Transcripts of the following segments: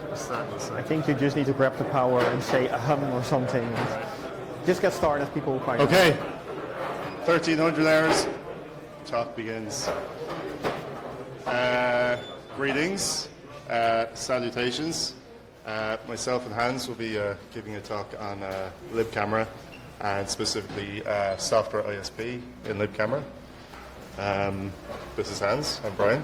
I think you just need to grab the power and say a hum or something. And just get started, people will quite Okay, 1300 hours, talk begins. Greetings, salutations. Myself and Hans will be giving a talk on libcamera and specifically software ISP in libcamera. This is Hans, I'm Brian,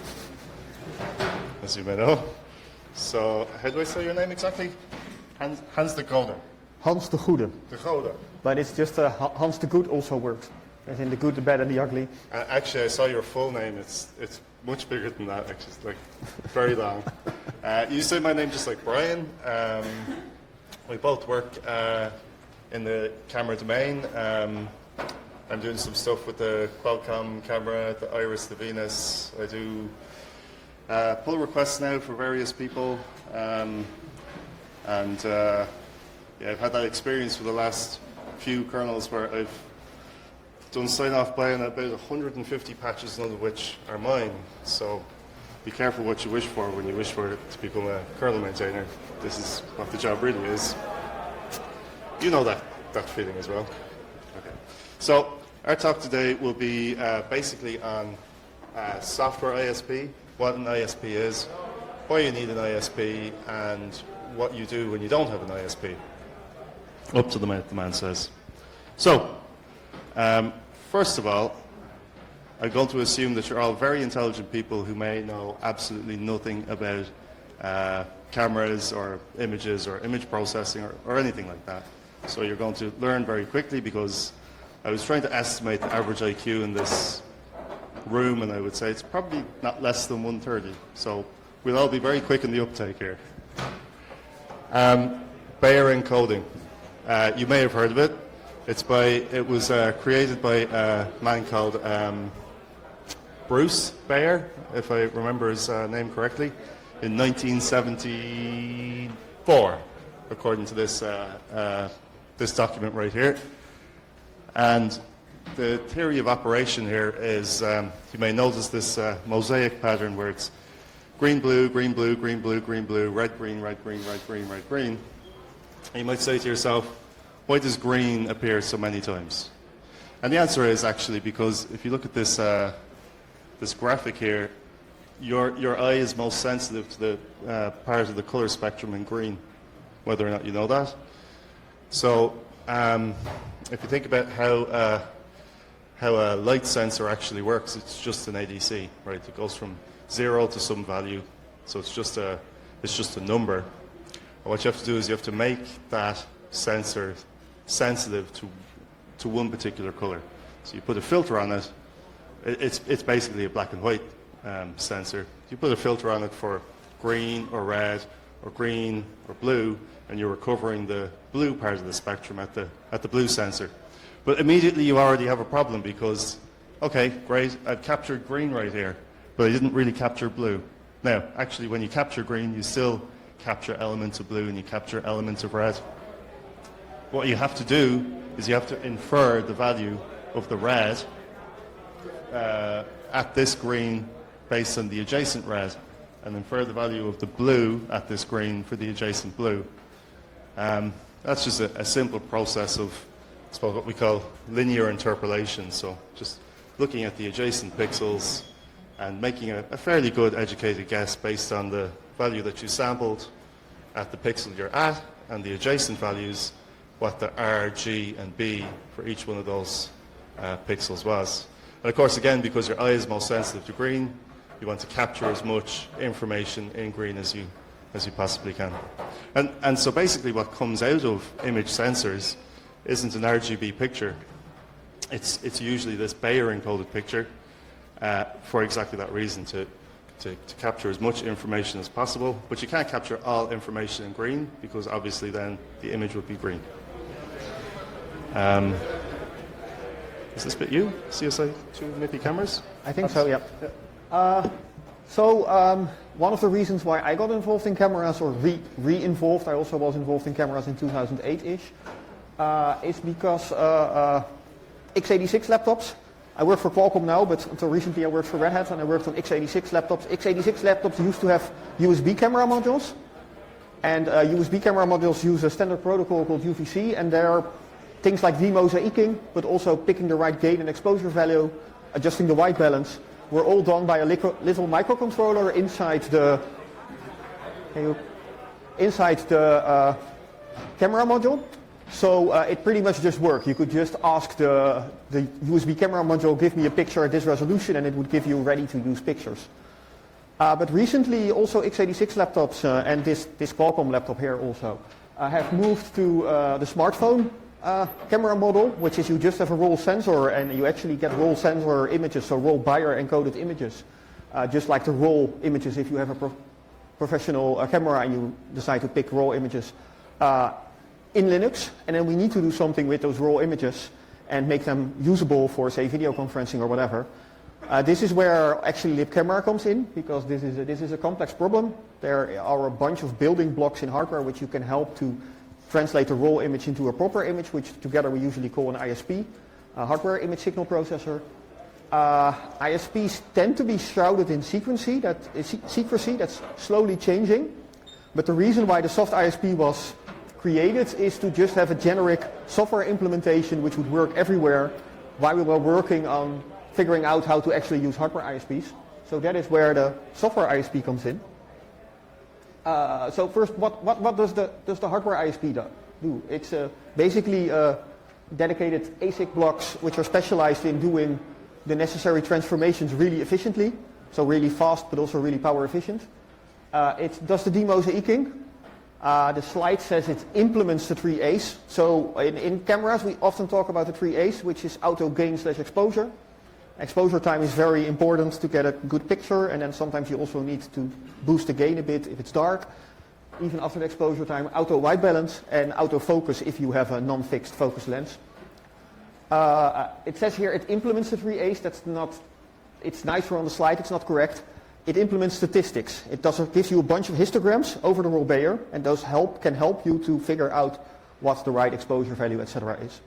as you may know. So, how do I say your name exactly? Hans de Goede. Hans de Goede. De Goede. But it's just Hans the Good also works. As in the good, the bad, and the ugly. Actually, I saw your full name. It's much bigger than that. Actually, it's like very long. You say my name just like Brian. We both work in the camera domain. I'm doing some stuff with the Qualcomm camera, the Iris, the Venus. I do pull requests now for various people, and yeah, I've had that experience for the last few kernels where I've done sign-off buying about 150 patches, none of which are mine. So be careful what you wish for when you wish for it to become a kernel maintainer. This is what the job really is. You know that feeling as well. Okay. So our talk today will be basically on software ISP, what an ISP is, why you need an ISP, and what you do when you don't have an ISP. Up to the minute, the man says. So, first of all, I'm going to assume that you're all very intelligent people who may know absolutely nothing about cameras or images or image processing or anything like that. So you're going to learn very quickly, because I was trying to estimate the average IQ in this room, and I would say it's probably not less than 130. So we'll all be very quick in the uptake here. Bayer encoding. You may have heard of it. It was created by a man called Bruce Bayer, if I remember his name correctly, in 1974, according to this this document right here. And the theory of operation here is, you may notice this mosaic pattern where it's green, blue, green, blue, green, blue, green, blue, red, green, red, green, red, green, red, green. And you might say to yourself, why does green appear so many times? And the answer is actually because if you look at this this graphic here, your eye is most sensitive to the part of the color spectrum in green, whether or not you know that. So if you think about how a light sensor actually works, it's just an ADC, right? It goes from 0 to some value, so it's just a number. And what you have to do is you have to make that sensor sensitive to one particular color. So you put a filter on it. It's basically a black and white sensor. You put a filter on it for green or red or green or blue, and you're recovering the blue part of the spectrum at the blue sensor. But immediately you already have a problem, because, okay, great, I've captured green right here, but I didn't really capture blue. Now, actually, when you capture green, you still capture elements of blue and you capture elements of red. What you have to do is you have to infer the value of the red at this green based on the adjacent red, and infer the value of the blue at this green for the adjacent blue. That's just a simple process of, I suppose, what we call linear interpolation. So just looking at the adjacent pixels and making a fairly good educated guess based on the value that you sampled at the pixel you're at, and the adjacent values, what the R, G, and B for each one of those pixels was. And of course, again, because your eye is most sensitive to green, you want to capture as much information in green as you possibly can. And so basically what comes out of image sensors isn't an RGB picture. It's usually this Bayer encoded picture for exactly that reason, to capture as much information as possible. But you can't capture all information in green, because obviously then the image would be green. Is this bit you? CSI 2 MIPI cameras? I think so, yeah. One of the reasons why I got involved in cameras, or re-involved, I also was involved in cameras in 2008-ish, is because x86 laptops. I work for Qualcomm now, but until recently I worked for Red Hat, and I worked on x86 laptops. x86 laptops used to have USB camera modules, And USB camera modules use a standard protocol called UVC, and there are things like demosaicing, but also picking the right gain and exposure value, adjusting the white balance, were all done by a little microcontroller inside the camera module. So it pretty much just worked. You could just ask the USB camera module, give me a picture at this resolution, and it would give you ready-to-use pictures. But recently, also x86 laptops and this Qualcomm laptop here also have moved to the smartphone camera model, which is you just have a raw sensor and you actually get raw sensor images, so raw Bayer encoded images, just like the raw images if you have a professional camera and you decide to pick raw images in Linux. And then we need to do something with those raw images and make them usable for, say, video conferencing or whatever. This is where actually libcamera comes in, because this is a complex problem. There are a bunch of building blocks in hardware which you can help to translate the raw image into a proper image, which together we usually call an ISP, a hardware image signal processor. ISPs tend to be shrouded in secrecy that's slowly changing. But the reason why the soft ISP was created is to just have a generic software implementation which would work everywhere while we were working on figuring out how to actually use hardware ISPs. So that is where the software ISP comes in. So first, what does the hardware ISP do? It's basically dedicated ASIC blocks which are specialized in doing the necessary transformations really efficiently, so really fast but also really power efficient. It does the demosaicing. The slide says it implements the 3As. So in cameras we often talk about the 3As, which is auto gain / exposure. Exposure time is very important to get a good picture, and then sometimes you also need to boost the gain a bit if it's dark. Even after the exposure time, auto white balance and auto focus if you have a non-fixed focus lens. It says here it implements the 3As. It's nicer on the slide, it's not correct. It implements statistics. It gives you a bunch of histograms over the raw Bayer, and those can help you to figure out what the right exposure value, etc. is.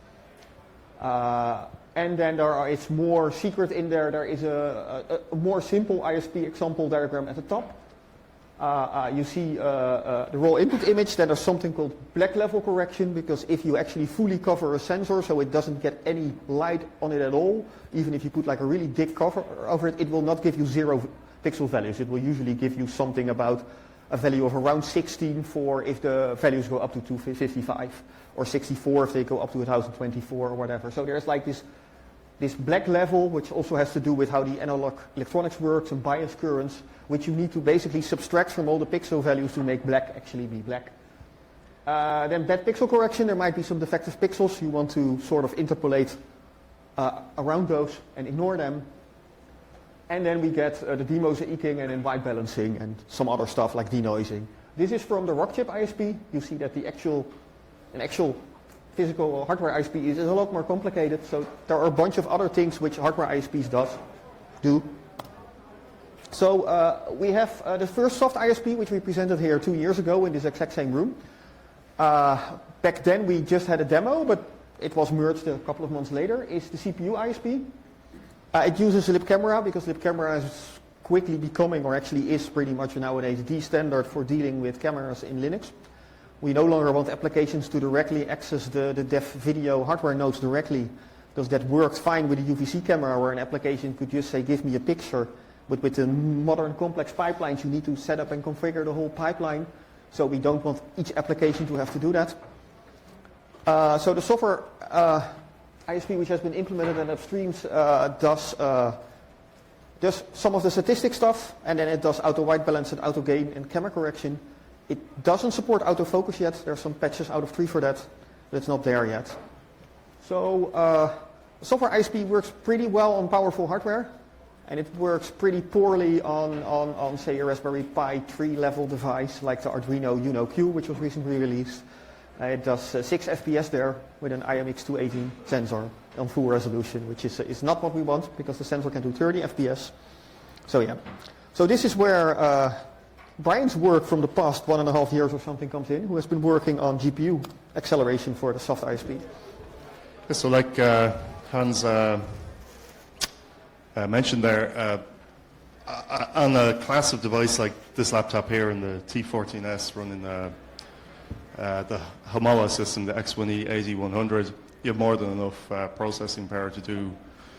And then it's more secret in there. There is a more simple ISP example diagram at the top. You see the raw input image. Then there's something called black level correction, because if you actually fully cover a sensor so it doesn't get any light on it at all, even if you put like a really thick cover over it, it will not give you 0 pixel values. It will usually give you something about a value of around 16 for if the values go up to 255, or 64 if they go up to 1024 or whatever. So there's like this black level, which also has to do with how the analog electronics works and bias currents, which you need to basically subtract from all the pixel values to make black actually be black. Then bad pixel correction, there might be some defective pixels. You want to sort of interpolate around those and ignore them. And then we get the demosaicing and then white balancing and some other stuff like denoising. This is from the Rockchip ISP. You see that an actual physical hardware ISP is a lot more complicated. So there are a bunch of other things which hardware ISPs do. So we have the first soft ISP, which we presented here 2 years ago in this exact same room. Back then we just had a demo, but it was merged a couple of months later, is the CPU ISP. It uses a libcamera because libcamera is quickly becoming, or actually is pretty much nowadays, the standard for dealing with cameras in Linux. We no longer want applications to directly access the dev video hardware nodes directly, because that worked fine with a UVC camera where an application could just say, give me a picture. But with the modern complex pipelines, you need to set up and configure the whole pipeline. So we don't want each application to have to do that. So the software ISP, which has been implemented and upstreams, does some of the statistic stuff, and then it does auto white balance and auto gain and camera correction. It doesn't support autofocus yet. There are some patches out of 3 for that, but it's not there yet. So software ISP works pretty well on powerful hardware, and it works pretty poorly on say, a Raspberry Pi 3 level device like the Arduino Uno Q, which was recently released. It does 6 FPS there with an IMX218 sensor on full resolution, which is not what we want because the sensor can do 30 FPS. So yeah. So this is where Brian's work from the past 1.5 years or something comes in, who has been working on GPU acceleration for the soft ISP. So like Hans mentioned there, on a class of device like this laptop here and the T14S running the Homoa system, the X1E 8100, you have more than enough processing power to do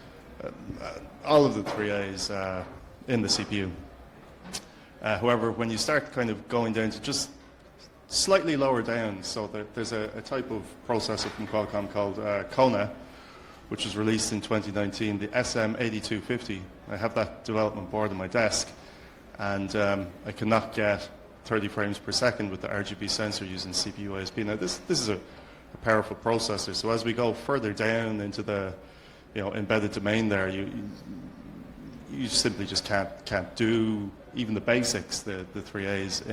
all of the 3As in the CPU. However, when you start kind of going down to just slightly lower down, so there's a type of processor from Qualcomm called Kona, which was released in 2019, the SM8250. I have that development board on my desk, and I cannot get 30 frames per second with the RGB sensor using CPU ISP. Now, this is a powerful processor, so as we go further down into the embedded domain there, you simply just can't do even the basics, the 3As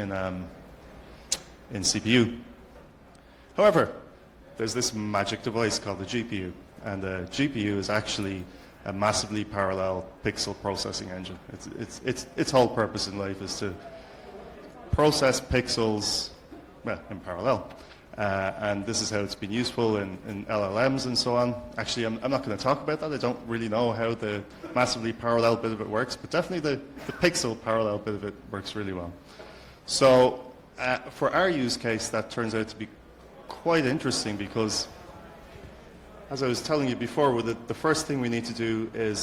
in CPU. However, there's this magic device called the GPU, and the GPU is actually a massively parallel pixel processing engine. Its whole purpose in life is to process pixels in parallel. And this is how it's been useful in LLMs and so on. Actually, I'm not going to talk about that. I don't really know how the massively parallel bit of it works, but definitely the pixel parallel bit of it works really well. So for our use case, that turns out to be quite interesting because, as I was telling you before, the first thing we need to do is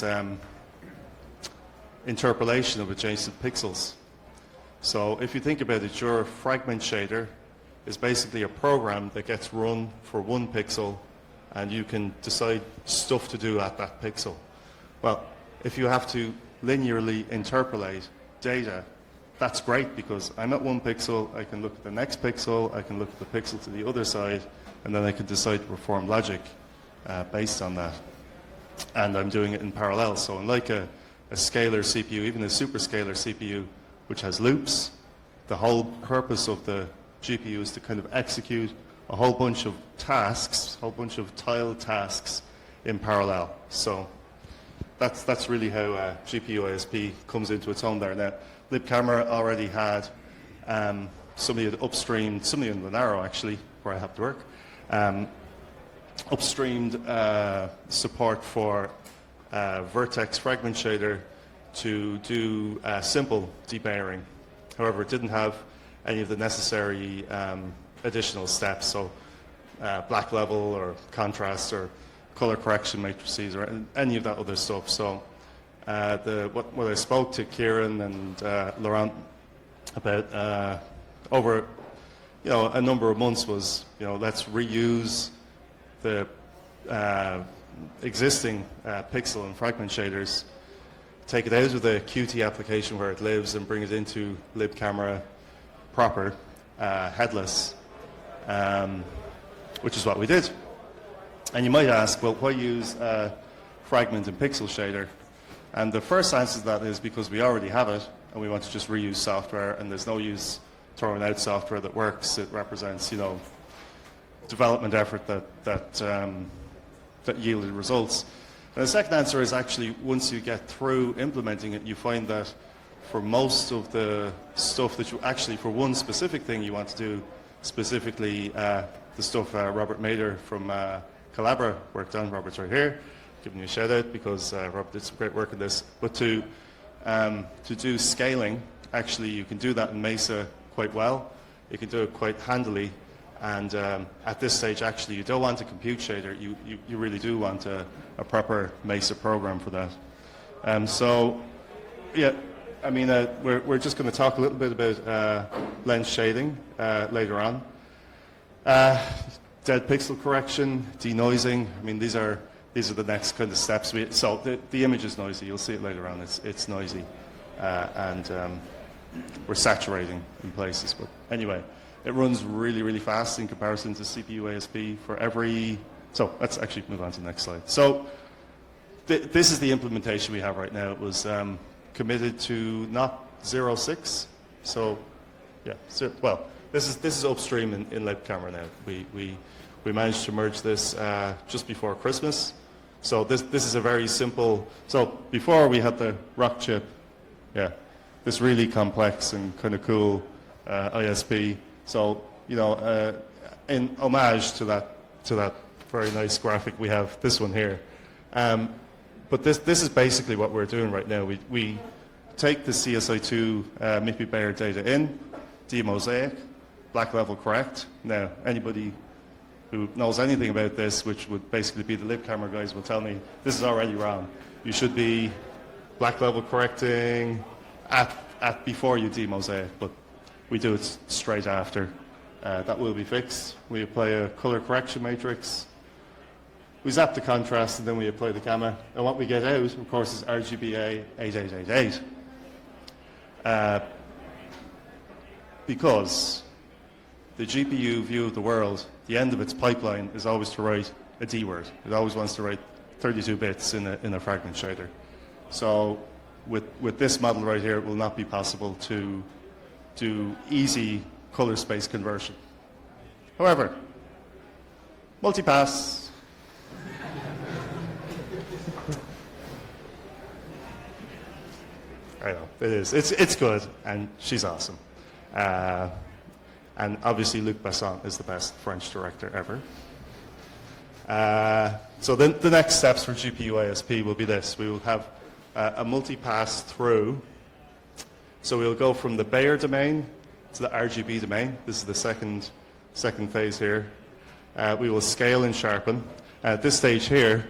interpolation of adjacent pixels. So if you think about it, your fragment shader is basically a program that gets run for one pixel, and you can decide stuff to do at that pixel. Well, if you have to linearly interpolate data, that's great because I'm at one pixel, I can look at the next pixel, I can look at the pixel to the other side, and then I can decide to perform logic based on that. And I'm doing it in parallel. So unlike a scalar CPU, even a superscalar CPU, which has loops, the whole purpose of the GPU is to kind of execute a whole bunch of tasks, a whole bunch of tiled tasks in parallel. So that's really how GPU ISP comes into its own there. Now, libcamera already had somebody had upstreamed, somebody in Linaro actually, where I have to work, upstreamed support for Vertex fragment shader to do simple debayering. However, it didn't have any of the necessary additional steps, so black level or contrast or color correction matrices or any of that other stuff. So what I spoke to Kieran and Laurent about over a number of months was, let's reuse the existing pixel and fragment shaders, take it out of the Qt application where it lives and bring it into libcamera proper, headless, which is what we did. And you might ask, well, why use fragment and pixel shader? And the first answer to that is because we already have it and we want to just reuse software, and there's no use throwing out software that works. It represents, development effort that yielded results. And the second answer is actually once you get through implementing it, you find that for most of the stuff that you actually, for one specific thing you want to do, specifically the stuff Robert Mader from Collabora worked on. Robert's right here, giving you a shout out because Robert did some great work on this. But to do scaling, actually you can do that in Mesa quite well. You can do it quite handily. And at this stage, actually, you don't want a compute shader. You really do want a proper Mesa program for that. So, yeah, I mean, we're just going to talk a little bit about lens shading later on. Dead pixel correction, denoising. I mean, these are the next kind of steps. So the image is noisy. You'll see it later on. It's noisy, and we're saturating in places. But anyway. It runs really, really fast in comparison to CPU ISP for every... So let's actually move on to the next slide. So this is the implementation we have right now. It was committed to not 0.6. So, yeah, well, this is upstream in libcamera now. We managed to merge this just before Christmas. So this is a very simple... So before we had the rock chip, yeah, this really complex and kind of cool ISP. So, in homage to that very nice graphic, we have this one here. But this is basically what we're doing right now. We take the CSI2 MIPI Bayer data in, demosaic, black level correct. Now, anybody who knows anything about this, which would basically be the lib camera guys, will tell me this is already wrong. You should be black level correcting at before you demosaic, but we do it straight after. That will be fixed. We apply a color correction matrix. We zap the contrast and then we apply the gamma. And what we get out, of course, is RGBA 8888. Because the GPU view of the world, the end of its pipeline is always to write a D word. It always wants to write 32 bits in a fragment shader. So with this model right here, it will not be possible to do easy color space conversion. However, multipass. I know, it is. It's good, and she's awesome. And obviously Luc Besson is the best French director ever. So then the next steps for GPU ISP will be this. We will have a multipass through. So we'll go from the Bayer domain to the RGB domain. This is the second phase here. We will scale and sharpen. At this stage here,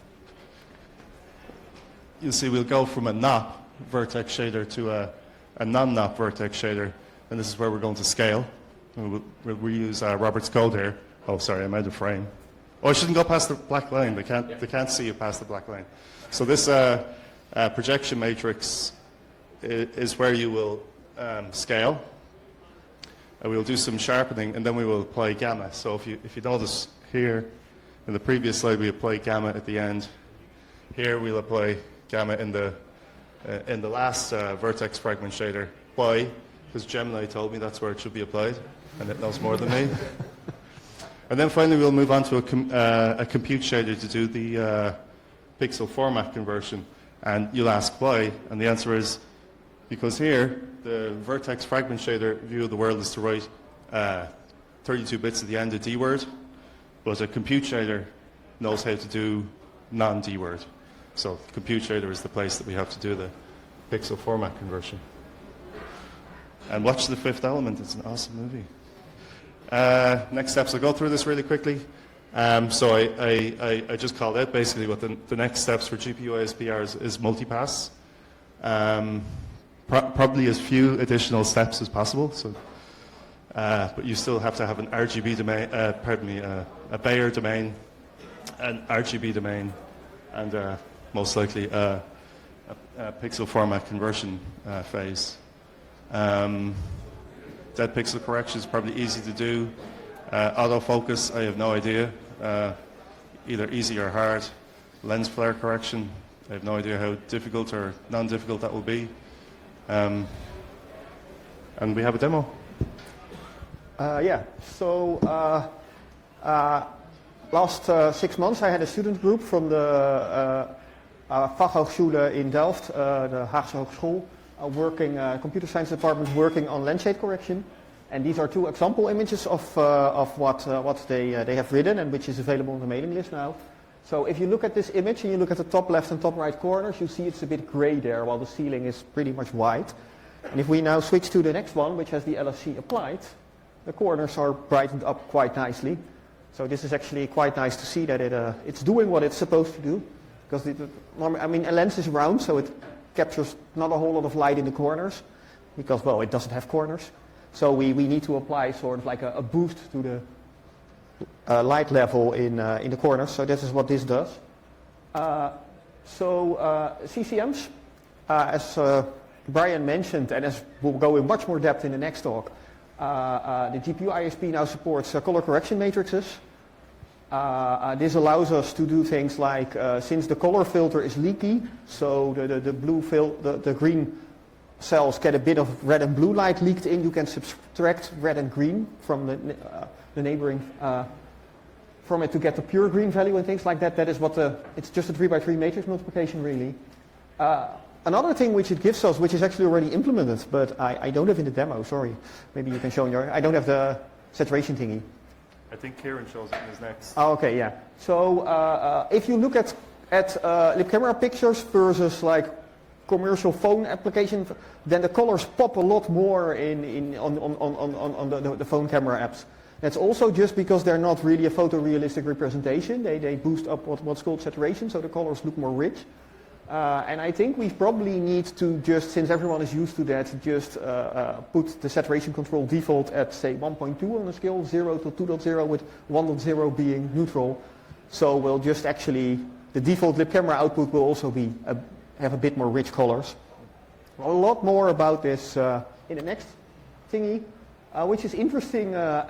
you'll see we'll go from a NOP vertex shader to a non-NOP vertex shader, and this is where we're going to scale. We'll reuse Robert's code here. Oh, sorry, I'm out of frame. Oh, I shouldn't go past the black line. They can't see you past the black line. So this projection matrix is where you will scale. We'll do some sharpening, and then we will apply gamma. So if you notice here, in the previous slide, we applied gamma at the end. Here we'll apply gamma in the last vertex fragment shader. Why? Because Gemini told me that's where it should be applied, and it knows more than me. And then finally, we'll move on to a compute shader to do the pixel format conversion. And you'll ask why, and the answer is because here, the vertex fragment shader view of the world is to write 32 bits at the end of D word, but a compute shader knows how to do non-D word. So compute shader is the place that we have to do the pixel format conversion. And watch The Fifth Element. It's an awesome movie. Next steps, I'll go through this really quickly. So I just called out basically what the next steps for GPU ISP are is multipass. Probably as few additional steps as possible. So, but you still have to have an RGB domain, a Bayer domain, an RGB domain, and most likely a pixel format conversion phase. Dead pixel correction is probably easy to do. Autofocus, I have no idea. Either easy or hard. Lens flare correction, I have no idea how difficult or non-difficult that will be. And we have a demo. Yeah, so last 6 months I had a student group from the Fachhochschule in Delft, the Haagse Hogeschool, computer science department working on lens shade correction. And these are two example images of what they have written and which is available on the mailing list now. So if you look at this image and you look at the top left and top right corners, you see it's a bit gray there while the ceiling is pretty much white. And if we now switch to the next one, which has the LSC applied, the corners are brightened up quite nicely. So this is actually quite nice to see that it's doing what it's supposed to do. Because a lens is round, so it captures not a whole lot of light in the corners, because, well, it doesn't have corners. So we need to apply sort of like a boost to the light level in the corners. So this is what this does. CCMs, as Brian mentioned, and as we'll go in much more depth in the next talk, the GPU ISP now supports color correction matrices. This allows us to do things like, since the color filter is leaky, so the green cells get a bit of red and blue light leaked in, you can subtract red and green from the neighboring, from it to get the pure green value and things like that. That is what it's just a 3x3 matrix multiplication really. Another thing which it gives us, which is actually already implemented, but I don't have in the demo, sorry. Maybe you can show in your, I don't have the saturation thingy. I think Kieran shows it in his next. Oh, okay, yeah. So if you look at lib camera pictures versus like commercial phone application, then the colors pop a lot more on the phone camera apps. That's also just because they're not really a photorealistic representation. They boost up what's called saturation, so the colors look more rich. And I think we probably need to just, since everyone is used to that, just put the saturation control default at, say, 1.2 on the scale, 0 to 2.0, with 1.0 being neutral. So we'll just actually, the default lip camera output will also be have a bit more rich colors. A lot more about this in the next thingy, which is interesting